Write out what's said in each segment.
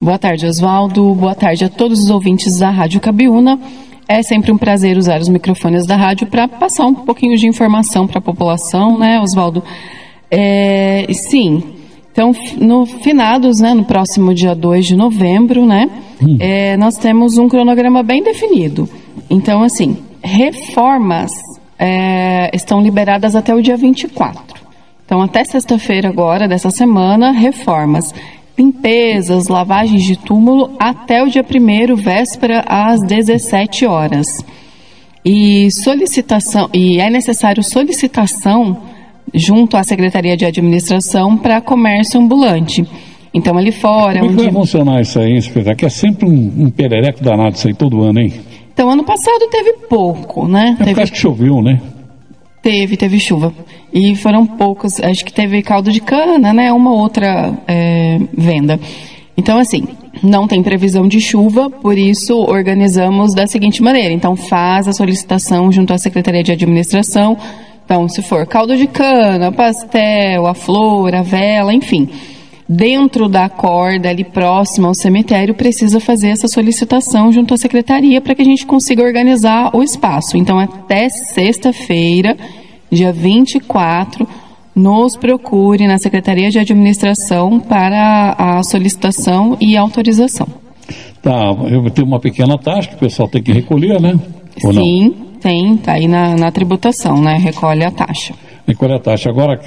Boa tarde, Oswaldo. Boa tarde a todos os ouvintes da Rádio Cabiúna. É sempre um prazer usar os microfones da rádio para passar um pouquinho de informação para a população, né, Oswaldo? Sim, então, no finados, né, no próximo dia 2 de novembro, né, nós temos um cronograma bem definido. Então, assim, reformas estão liberadas até o dia 24. Então, até sexta-feira agora, dessa semana, reformas. Limpezas, lavagens de túmulo até o dia 1º, véspera, às 17 horas. E é necessário solicitação junto à Secretaria de Administração para comércio ambulante. Então, ali fora... Como é que vai funcionar isso aí, secretário? Que é sempre um perereco danado isso aí todo ano, hein? Então, ano passado teve pouco, né? Acho que choveu, né? Teve chuva. E foram poucos, acho que teve caldo de cana, né? Uma outra venda. Então, assim, não tem previsão de chuva, por isso organizamos da seguinte maneira. Então, faz a solicitação junto à Secretaria de Administração. Então, se for caldo de cana, pastel, a flor, a vela, enfim, dentro da corda, ali próximo ao cemitério, precisa fazer essa solicitação junto à secretaria para que a gente consiga organizar o espaço. Então, até sexta-feira, dia 24, nos procure na Secretaria de Administração para a solicitação e autorização. Tá, eu tenho uma pequena taxa que o pessoal tem que recolher, né? Ou sim, não? Tem, tá aí na tributação, né? Recolhe a taxa. Recolhe a taxa. Agora,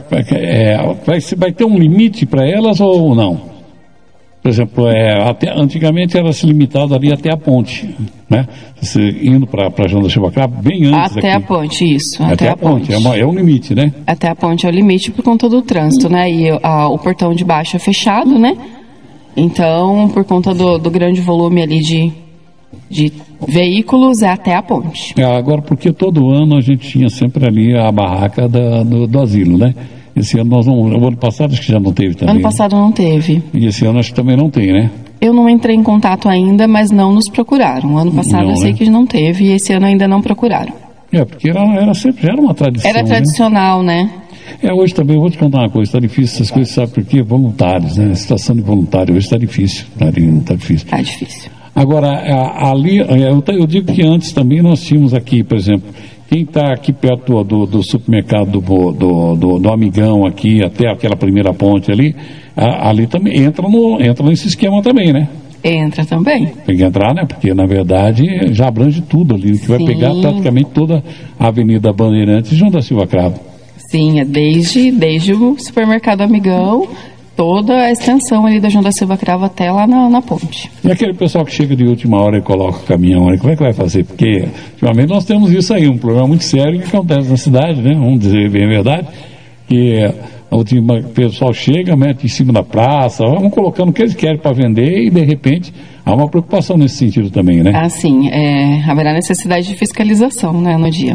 vai ter um limite para elas ou não? Por exemplo, antigamente era se limitado ali até a ponte, né? Você indo para João da Silva Cravo, bem antes até aqui. A ponte, isso. Até a ponte. É um limite, né? Até a ponte é o limite por conta do trânsito, né? E o portão de baixo é fechado, né? Então, por conta do grande volume ali de veículos, é até a ponte. Agora, porque todo ano a gente tinha sempre ali a barraca do asilo, né? Esse ano nós não... O ano passado acho que já não teve também. Ano passado não teve. E esse ano acho que também não tem, né? Eu não entrei em contato ainda, mas não nos procuraram. Ano passado não, eu sei que não teve e esse ano ainda não procuraram. Porque já era uma tradição. Era tradicional, né? Hoje também, eu vou te contar uma coisa, está difícil essas coisas, sabe por quê? Voluntários, né? A situação de voluntário hoje está difícil. Está difícil. Está difícil. Agora, ali, eu digo que antes também nós tínhamos aqui, por exemplo, quem está aqui perto do supermercado do Amigão aqui, até aquela primeira ponte ali também entra nesse esquema também, né? Entra também. Tem que entrar, né? Porque, na verdade, já abrange tudo ali, que vai pegar praticamente toda a Avenida Bandeirantes e João da Silva Cravo. Sim, é desde o supermercado Amigão, toda a extensão ali da João da Silva Cravo até lá na ponte. E aquele pessoal que chega de última hora e coloca o caminhão ali, como é que vai fazer? Porque, ultimamente, nós temos isso aí, um problema muito sério que acontece na cidade, né? Vamos dizer bem a verdade, que o pessoal chega, mete em cima da praça, vão colocando o que eles querem para vender e, de repente, há uma preocupação nesse sentido também, né? Sim, haverá necessidade de fiscalização, né, no dia.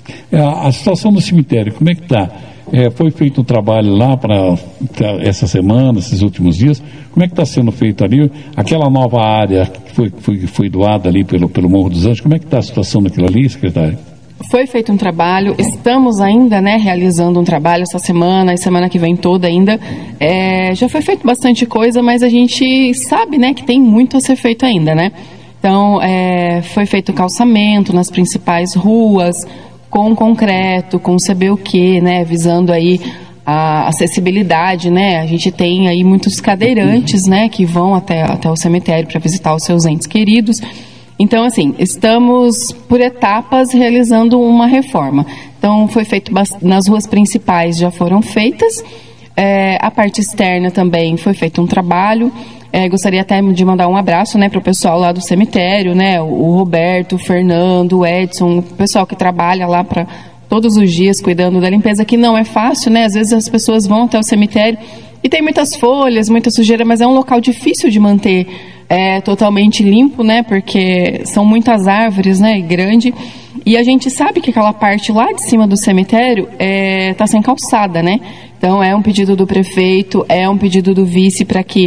A situação do cemitério, como é que está? Foi feito um trabalho lá para essa semana, esses últimos dias. Como é que está sendo feito ali? Aquela nova área que foi doada ali pelo Morro dos Anjos, como é que está a situação daquilo ali, secretário? Foi feito um trabalho, estamos ainda, né, realizando um trabalho essa semana e semana que vem toda ainda. Já foi feito bastante coisa, mas a gente sabe, né, que tem muito a ser feito ainda, né? Então, foi feito calçamento nas principais ruas, com concreto, com CBUQ, né, visando aí a acessibilidade, né? A gente tem aí muitos cadeirantes, né, que vão até o cemitério para visitar os seus entes queridos. Então, assim, estamos por etapas realizando uma reforma. Então, foi feito nas ruas principais, já foram feitas. A parte externa também foi feito um trabalho. Gostaria até de mandar um abraço, né, para o pessoal lá do cemitério, né, o Roberto, o Fernando, o Edson, o pessoal que trabalha lá para todos os dias cuidando da limpeza, que não é fácil, né, às vezes as pessoas vão até o cemitério e tem muitas folhas, muita sujeira, mas é um local difícil de manter totalmente limpo, né, porque são muitas árvores, né, e grande, e a gente sabe que aquela parte lá de cima do cemitério está sem calçada, né, então é um pedido do prefeito, é um pedido do vice para que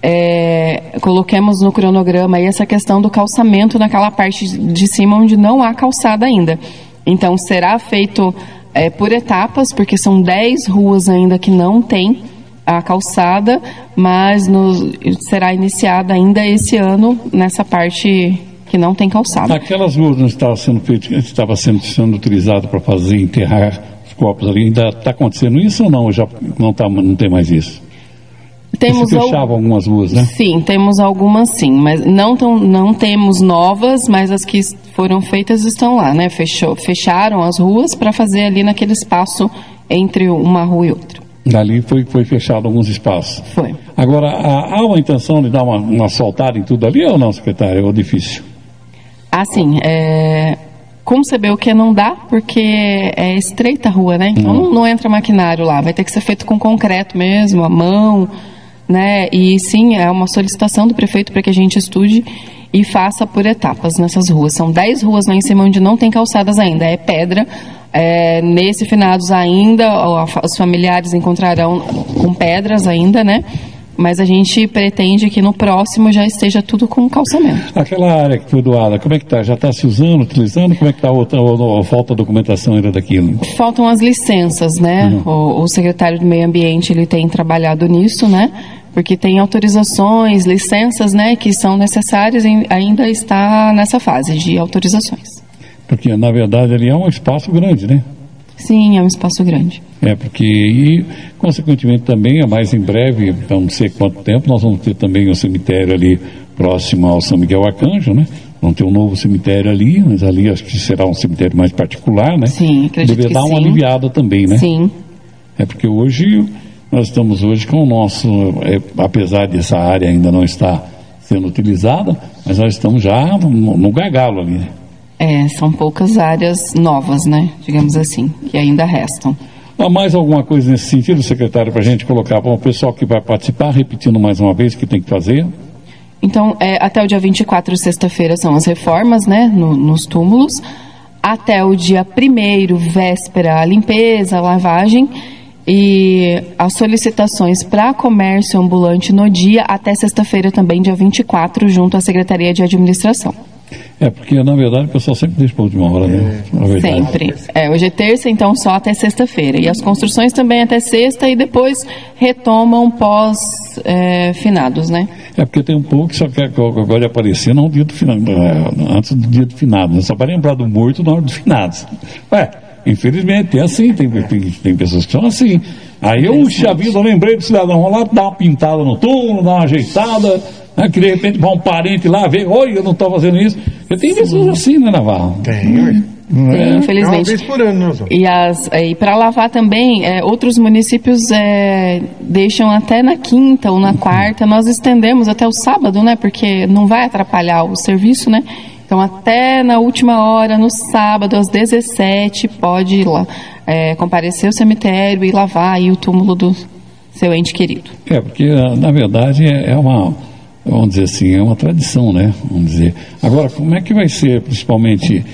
coloquemos no cronograma aí essa questão do calçamento naquela parte de cima onde não há calçada ainda. Então será feito por etapas, porque são 10 ruas ainda que não tem a calçada, mas será iniciada ainda esse ano nessa parte que não tem calçada. Aquelas ruas não estavam sendo feitas, estava sendo utilizado para fazer enterrar os corpos ali, ainda está acontecendo isso ou não? Já não tem mais isso? Você fechava algumas ruas, né? Sim, temos algumas sim, mas não temos novas, mas as que foram feitas estão lá, né? Fecharam as ruas para fazer ali naquele espaço entre uma rua e outra. Dali foi fechado alguns espaços. Foi. Agora, há uma intenção de dar uma asfaltada em tudo ali ou não, secretário? Ou difícil? Assim, como você vê o que não dá, porque é estreita a rua, né? Então não entra maquinário lá, vai ter que ser feito com concreto mesmo, à mão, né? E sim, é uma solicitação do prefeito para que a gente estude e faça por etapas nessas ruas. São 10 ruas lá em cima onde não tem calçadas ainda, é pedra. Nesse finados ainda, os familiares encontrarão com pedras ainda, né? Mas a gente pretende que no próximo já esteja tudo com calçamento. Aquela área que foi doada, como é que está? Já está se usando, utilizando? Como é que está a falta de documentação ainda daquilo? Faltam as licenças, né? O secretário do Meio Ambiente, ele tem trabalhado nisso, né? Porque tem autorizações, licenças, né? Que são necessárias e ainda está nessa fase de autorizações. Porque, na verdade, ali é um espaço grande, né? Sim, é um espaço grande. Porque, consequentemente, também, mais em breve, não sei quanto tempo, nós vamos ter também um cemitério ali próximo ao São Miguel Arcanjo, né? Vamos ter um novo cemitério ali, mas ali acho que será um cemitério mais particular, né? Sim, acredito que sim. Deve dar uma aliviada também, né? Sim. Porque hoje, nós estamos hoje com o nosso, apesar dessa área ainda não estar sendo utilizada, mas nós estamos já no gargalo ali, né? São poucas áreas novas, né? Digamos assim, que ainda restam. Há mais alguma coisa nesse sentido, secretário, para a gente colocar para o pessoal que vai participar, repetindo mais uma vez o que tem que fazer? Então, até o dia 24, sexta-feira, são as reformas, né? Nos túmulos. Até o dia 1º, véspera, a limpeza, a lavagem. E as solicitações para comércio ambulante no dia, até sexta-feira também, dia 24, junto à Secretaria de Administração. Porque, na verdade, o pessoal sempre deixa para a última hora, né? Sempre. Hoje é terça, então só até sexta-feira. E as construções também até sexta e depois retomam pós-finados, né? Porque tem um pouco que só quer agora de aparecer no dia do finado, antes do dia do finado, né? Só para lembrar do morto na hora dos finados. Infelizmente, é assim, tem pessoas que são assim. Aí eu, vida, eu lembrei do cidadão, vamos lá dar uma pintada no túmulo, dar uma ajeitada, que de repente vai um parente lá ver, oi, eu não estou fazendo isso. Eu tenho pessoas assim, né, Navarro? Tem, infelizmente. É uma vez por ano, E para lavar também, outros municípios deixam até na quinta ou na quarta, nós estendemos até o sábado, né, porque não vai atrapalhar o serviço, né? Então, até na última hora, no sábado, às 17, pode ir lá, comparecer ao cemitério e lavar aí o túmulo do seu ente querido. Porque, na verdade, vamos dizer assim, é uma tradição, né? Vamos dizer. Agora, como é que vai ser, principalmente,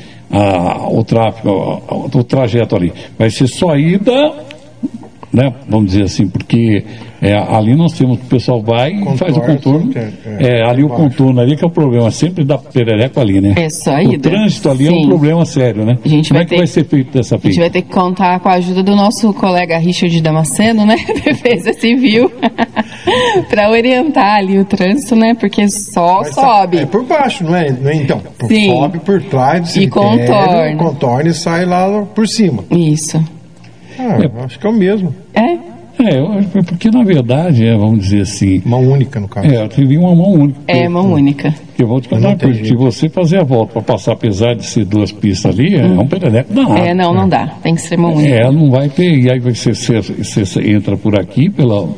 o tráfego, o trajeto ali? Vai ser só ida, né? Vamos dizer assim, porque ali nós temos, o pessoal vai e faz o contorno. Ali o contorno ali que é o problema, sempre dá perereco ali, né? É só ida. O trânsito ali é um problema sério, né? Como é que vai ser feito dessa feita? A gente vai ter que contar com a ajuda do nosso colega Richard Damasceno, né? Defesa Civil, para orientar ali o trânsito, né? Porque sobe. É por baixo, não é? Então, Sim. Sobe por trás do cemitério, contorna e sai lá por cima. Isso. Acho que é o mesmo. Eu acho que porque, na verdade, vamos dizer assim... Mão única, no caso. Teria uma mão única. Mão única. Porque eu vou te contar uma coisa, se você fazer a volta para passar, apesar de ser 2 pistas ali, é um perereco danado. Não dá. Tem que ser mão única. Não vai ter... E aí você entra por aqui,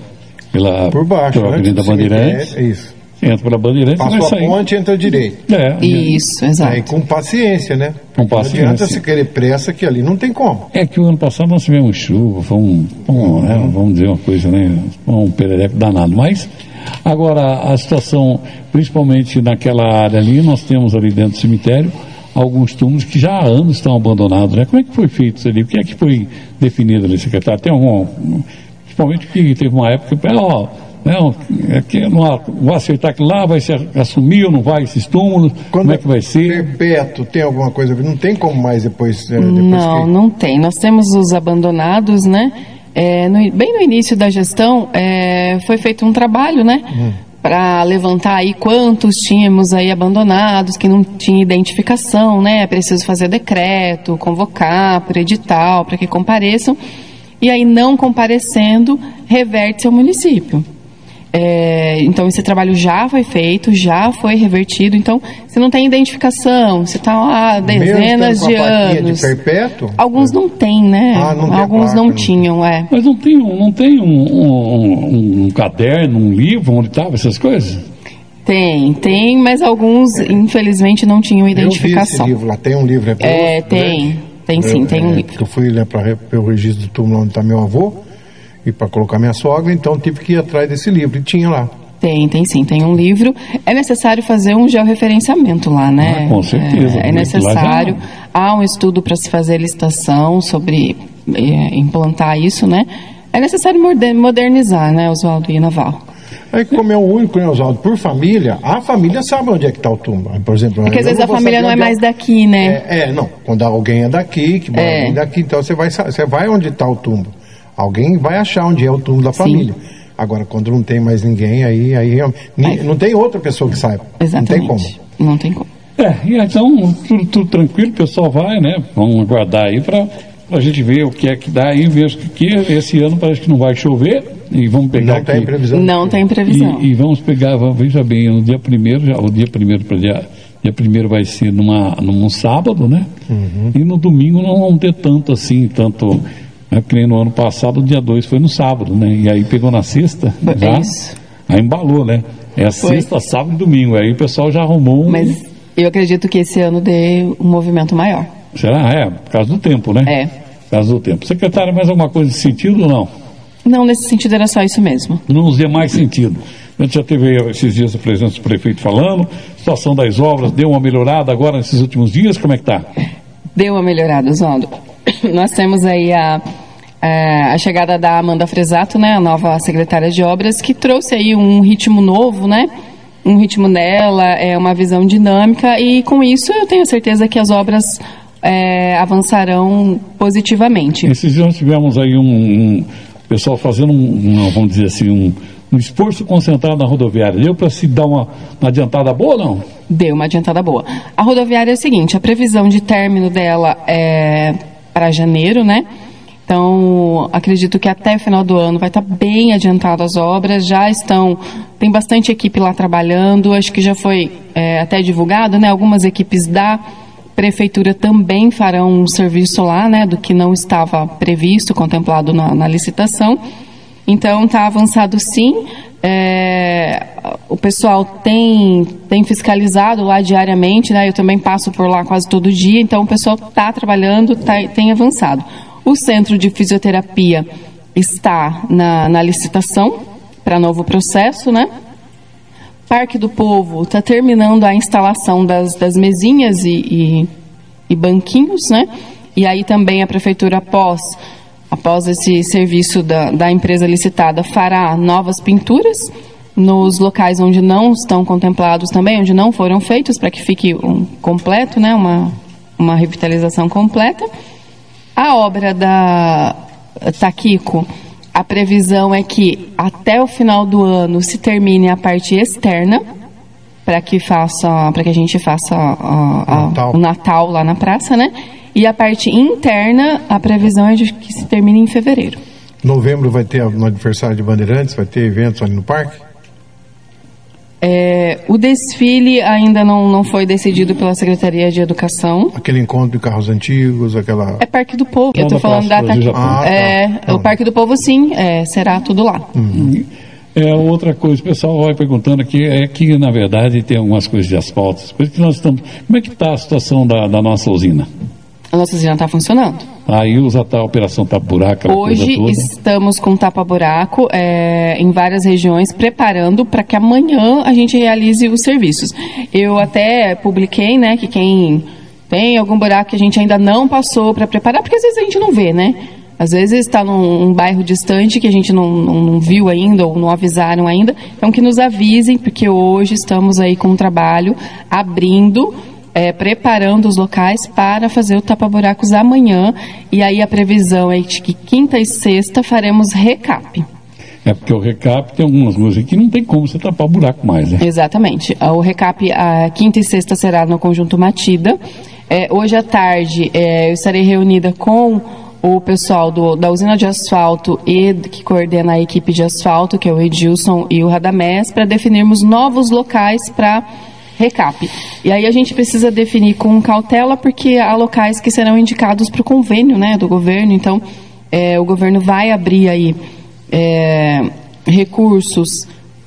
por baixo, pela Avenida Bandeirantes. Isso. Entra pela Bandeirantes e vai sair. Passa a ponte e entra à direita. Isso, exato. Aí com paciência, né? Com paciência. Não adianta você querer pressa que ali não tem como. Que o ano passado nós tivemos chuva, vamos dizer uma coisa, né? Um perereco danado. Mas, agora, a situação, principalmente naquela área ali, nós temos ali dentro do cemitério alguns túmulos que já há anos estão abandonados, né? Como é que foi feito isso ali? O que é que foi definido ali, secretário? Tem principalmente que teve uma época que, vou acertar que lá vai se assumir ou não vai esses túmulos, como é que vai ser? Perpétuo, tem alguma coisa, não tem como mais depois não tem, nós temos os abandonados, né, bem no início da gestão, foi feito um trabalho, né? Para levantar aí quantos tínhamos aí abandonados, que não tinha identificação, né? É preciso fazer decreto, convocar por edital, para que compareçam. E aí, não comparecendo, reverte-se ao município. Então, esse trabalho já foi feito, já foi revertido. Então, se não tem identificação, se está lá dezenas de anos... de perpétuo? Alguns não têm, né? Alguns não tinham, Mas não tem um caderno, um livro onde estavam essas coisas? Tem, mas alguns, infelizmente, não tinham identificação. Eu vi esse livro lá, tem um livro aqui? Tem sim, tem um livro. Eu fui lá para o registro do túmulo onde está meu avô, e para colocar minha sogra, então tive que ir atrás desse livro, e tinha lá. Tem sim, tem um livro. É necessário fazer um georreferenciamento lá, né? Com certeza. É necessário. Há um estudo para se fazer licitação sobre implantar isso, né? É necessário modernizar, né, Oswaldo e Naval? Aí, como é o único, né, Oswaldo, por família, a família sabe onde é que está o túmulo. Por exemplo, porque às vezes a família não é mais daqui, né? Não. Quando alguém é daqui, que mora alguém daqui, então você vai onde está o túmulo. Alguém vai achar onde é o túmulo da família. Agora, quando não tem mais ninguém, aí não tem outra pessoa que saiba. Exatamente. Não tem como. Então, tudo tranquilo, o pessoal vai, né? Vamos aguardar aí para a gente ver o que é que dá aí, mesmo que esse ano parece que não vai chover, e vamos pegar não tem previsão. Não tem previsão. E vamos pegar, veja bem, no dia 1º vai ser num sábado, né? E no domingo não vamos ter tanto, que nem no ano passado, o dia 2 foi no sábado, né? E aí pegou na sexta, aí embalou, né? Sexta, sábado e domingo, aí o pessoal já arrumou Mas eu acredito que esse ano dê um movimento maior. Será? Por causa do tempo, né? Por causa do tempo. Secretária, mais alguma coisa nesse sentido ou não? Não, nesse sentido era só isso mesmo. Não nos demais sentido. A gente já teve esses dias a presença do prefeito falando, situação das obras, deu uma melhorada agora nesses últimos dias, como é que está? Deu uma melhorada, Oswaldo. Nós temos aí a chegada da Amanda Fresato, né, a nova secretária de obras, que trouxe aí um ritmo novo, né? Um ritmo dela, uma visão dinâmica, e com isso eu tenho certeza que as obras avançarão positivamente. Esses dias nós tivemos aí um pessoal fazendo vamos dizer assim, um esforço concentrado na rodoviária. Deu para se dar uma adiantada boa ou não? Deu uma adiantada boa. A rodoviária é o seguinte, a previsão de término dela é para janeiro, né? Então, acredito que até o final do ano vai estar bem adiantado as obras, tem bastante equipe lá trabalhando, acho que já foi até divulgado, né? Algumas equipes da prefeitura também farão um serviço lá, né? Do que não estava previsto, contemplado na licitação. Então, está avançado sim. O pessoal tem fiscalizado lá diariamente, né? Eu também passo por lá quase todo dia, então o pessoal está trabalhando, tem avançado. O centro de fisioterapia está na licitação para novo processo, né? Parque do Povo está terminando a instalação das mesinhas e banquinhos, né? E aí também a prefeitura, após esse serviço da empresa licitada, fará novas pinturas nos locais onde não estão contemplados também, onde não foram feitos, para que fique completo, né? Uma revitalização completa. A obra da Taquico, a previsão é que até o final do ano se termine a parte externa, para que a gente faça o Natal lá na praça, né? E a parte interna, a previsão é de que se termine em fevereiro. Novembro vai ter, no aniversário de Bandeirantes, vai ter eventos ali no parque? O desfile ainda não foi decidido pela Secretaria de Educação. Aquele encontro de carros antigos, aquela... É Parque do Povo. Eu estou falando da Taquico. O Parque do Povo, sim, será tudo lá. Outra coisa, o pessoal vai perguntando aqui, que na verdade tem algumas coisas de asfalto, coisas que nós estamos... Como é que está a situação da nossa usina? A nossa usina está funcionando. Aí a operação tapa-buraco, hoje estamos com tapa-buraco em várias regiões, preparando para que amanhã a gente realize os serviços. Eu até publiquei, né, que quem tem algum buraco que a gente ainda não passou para preparar, porque às vezes a gente não vê, né? Às vezes está num bairro distante que a gente não viu ainda ou não avisaram ainda. Então que nos avisem, porque hoje estamos aí com um trabalho abrindo preparando os locais para fazer o tapa-buracos amanhã, e aí a previsão é de que quinta e sexta faremos recap. Porque o recap tem algumas coisas que não tem como você tapar buraco mais, né? Exatamente. O recap, a quinta e sexta será no Conjunto Matida. Hoje à tarde eu estarei reunida com o pessoal da usina de asfalto e que coordena a equipe de asfalto, que é o Edilson e o Radamés, para definirmos novos locais para recap. E aí a gente precisa definir com cautela, porque há locais que serão indicados para o convênio, né, do governo. Então, o governo vai abrir aí recursos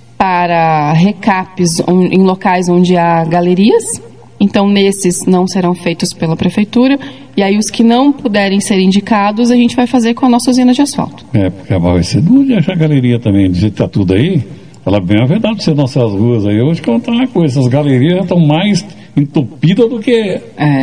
para recaps em locais onde há galerias. Então, nesses não serão feitos pela prefeitura. E aí, os que não puderem ser indicados, a gente vai fazer com a nossa usina de asfalto. Porque vai ser duro de achar galeria também, dizer que tá tudo aí. Fala bem a verdade pra você, nossas ruas aí. Hoje, contar uma coisa, essas galerias já estão mais entupidas do que...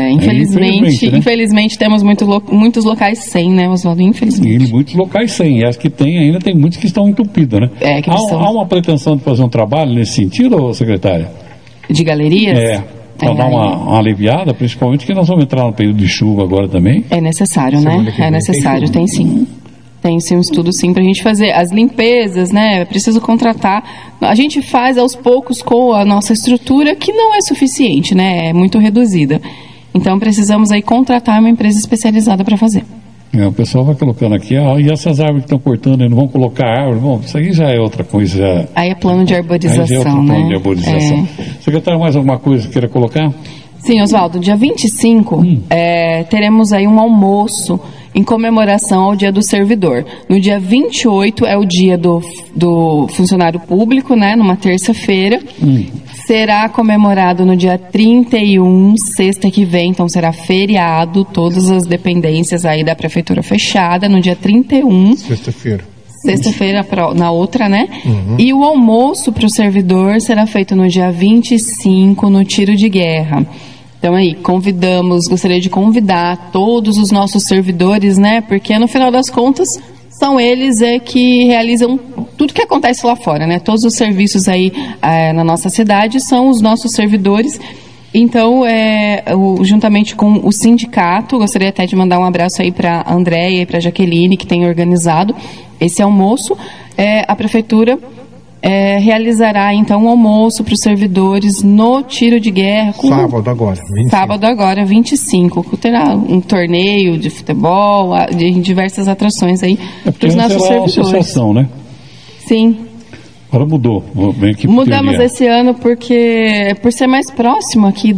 Infelizmente, temos muitos locais sem, né, Oswaldo? Infelizmente. E muitos locais sem. E as que tem ainda, tem muitos que estão entupidos, né? Há uma pretensão de fazer um trabalho nesse sentido, secretária? De galerias? Para dar uma aliviada, principalmente que nós vamos entrar no período de chuva agora também. É necessário, né? É necessário, tem sim. Tem sim um estudo sim para a gente fazer as limpezas, né? É preciso contratar. A gente faz aos poucos com a nossa estrutura, que não é suficiente, né? É muito reduzida. Então precisamos aí contratar uma empresa especializada para fazer. O pessoal vai colocando aqui, e essas árvores que estão cortando, não vão colocar árvore? Bom, isso aí já é outra coisa. Aí é plano de arborização, aí já é outro plano de arborização. Secretário, mais alguma coisa que queira colocar? Sim, Oswaldo, dia 25 teremos aí um almoço em comemoração ao Dia do Servidor. No dia 28 é o dia do funcionário público, né, numa terça-feira. Será comemorado no dia 31, sexta que vem, então será feriado, todas as dependências aí da prefeitura fechada no dia 31. Sexta-feira na outra, né? E o almoço para o servidor será feito no dia 25, no tiro de guerra. Então aí, gostaria de convidar todos os nossos servidores, né? Porque no final das contas, são eles que realizam tudo que acontece lá fora, né? Todos os serviços aí na nossa cidade são os nossos servidores. Então, juntamente com o sindicato, gostaria até de mandar um abraço aí para a Andréia e para a Jaqueline, que tem organizado esse almoço. A prefeitura realizará, então, um almoço para os servidores no tiro de guerra. Sábado agora, 25. Sábado agora, 25. Terá um torneio de futebol, de diversas atrações aí para os nossos servidores. Uma associação, né? Sim. Agora mudou. Mudamos esse ano por ser mais próximo aqui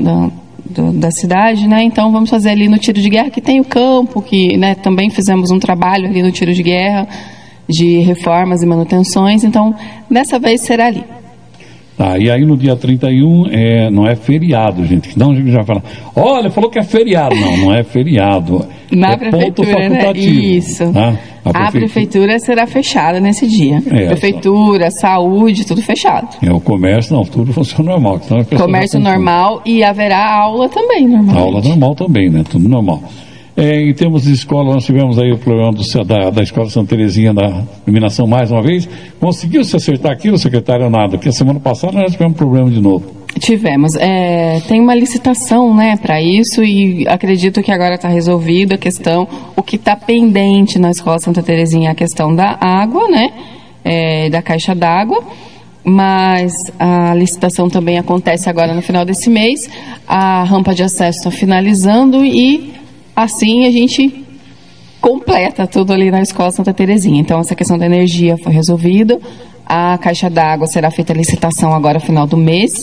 da cidade, né? Então vamos fazer ali no tiro de guerra, que tem o campo, que, né, também fizemos um trabalho ali no tiro de guerra, de reformas e manutenções. Então, dessa vez será ali. E aí no dia 31 não é feriado, gente. Não, a gente já fala, olha, falou que é feriado. Não é feriado. Na prefeitura, né? Isso. Tá? A prefeitura será fechada nesse dia. Prefeitura, saúde, tudo fechado. O comércio, não, tudo funciona normal. Então comércio normal, e haverá aula também, normalmente. Aula normal também, né? Tudo normal. Em termos de escola, nós tivemos aí o problema da Escola Santa Terezinha, da iluminação mais uma vez. Conseguiu se acertar aquilo, secretário, ou nada? Porque a semana passada nós tivemos um problema de novo. Tivemos. Tem uma licitação, né, para isso, e acredito que agora está resolvida a questão. O que está pendente na Escola Santa Terezinha é a questão da água, né, da caixa d'água. Mas a licitação também acontece agora no final desse mês. A rampa de acesso está finalizando e assim a gente completa tudo ali na Escola Santa Terezinha. Então essa questão da energia foi resolvida. A caixa d'água será feita a licitação agora no final do mês.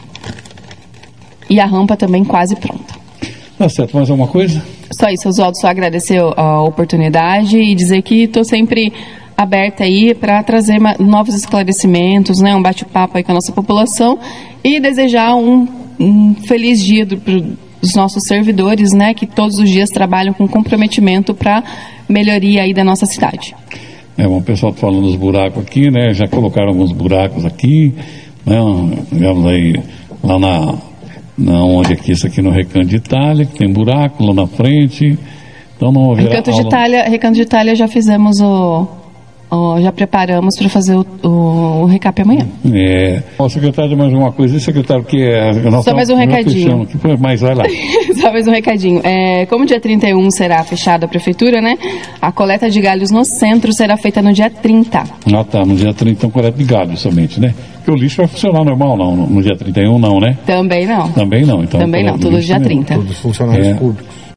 E a rampa também quase pronta. Tá certo, mais alguma coisa? Só isso, Oswaldo, só agradecer a oportunidade e dizer que estou sempre aberta aí para trazer novos esclarecimentos, né, um bate-papo aí com a nossa população e desejar um feliz dia dos nossos servidores, né, que todos os dias trabalham com comprometimento para melhoria aí da nossa cidade. O pessoal está falando dos buracos aqui, né, já colocaram alguns buracos aqui, né, digamos aí, lá onde aqui, isso aqui no Recanto de Itália, que tem buraco lá na frente, então não haverá Recanto de Itália já fizemos já preparamos para fazer o recap amanhã. Secretário, mais uma coisa. E, secretário, que só mais um recadinho. Mas vai lá. Só mais um recadinho. Como dia 31 será fechada a prefeitura, né? A coleta de galhos no centro será feita no dia 30. Ah, tá. No dia 30, então, coleta de galhos somente, né? Porque o lixo vai funcionar normal, não? No dia 31, não, né? Também não. Também não. Então, também não. Tudo dia 30. Todos os funcionários públicos.